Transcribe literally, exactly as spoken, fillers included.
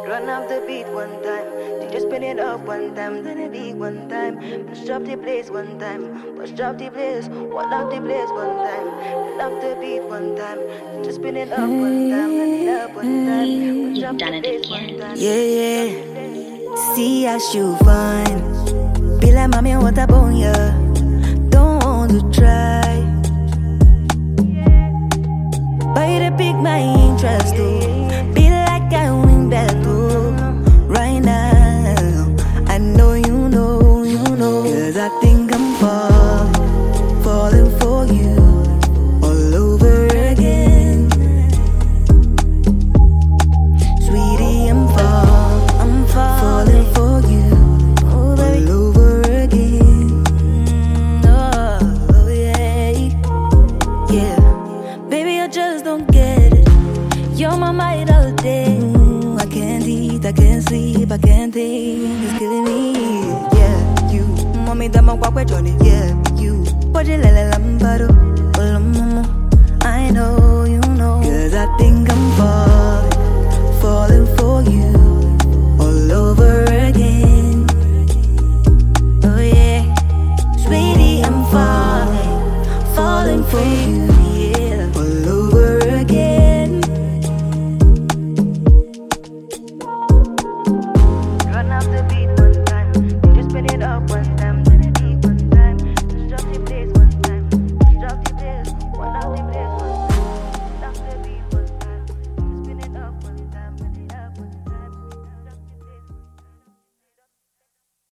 Run up the beat one time, then just spin it up one time, then a beat one time. Push up the place one time, push up the place, one up the place one time. Run up the beat one time, then just spin it up one time, run it up one time. Push up the place one time. Yeah, yeah. See how you fine. Be like mommy, what up on ya? Don't want to try. But you pick my interest too. Be like I win that too. Right now, I know you know, you know. Cause I think I'm falling, falling for you all over again. Sweetie, I'm falling, I'm falling for you all over again. Oh, yeah, yeah. Baby, I just don't get it. You're my mind all day. Mm, I can't eat, I can't sleep, I can't think. It's killing me. Yeah, you. Mommy, that my walk with Johnny. Yeah, you. But you let lambado. I know, you know. Cause I think I'm falling, falling for you all over again. Oh, yeah. Sweetie, I'm falling, falling for you.